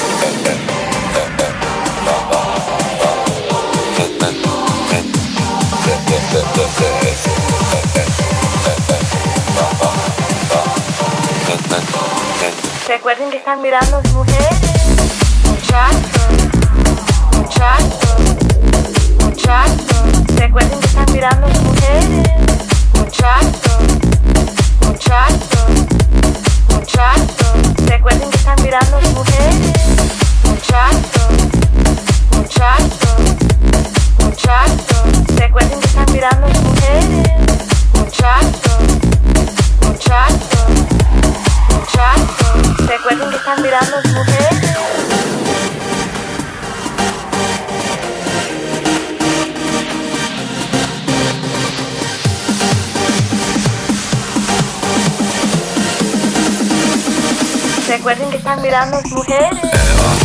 Recuerden que están mirando mujeres, muchachos, muchachos, muchachos. Recuerden que están mirando mujeres, muchachos, muchachos, muchachos. Recuerden que están mirando mujeres, muchachos, muchachos, muchachos. Recuerden que están mirando mujeres, muchachos, muchachos, muchachos. Recuerden que están mirando mujeres. Recuerden que están mirando mujeres.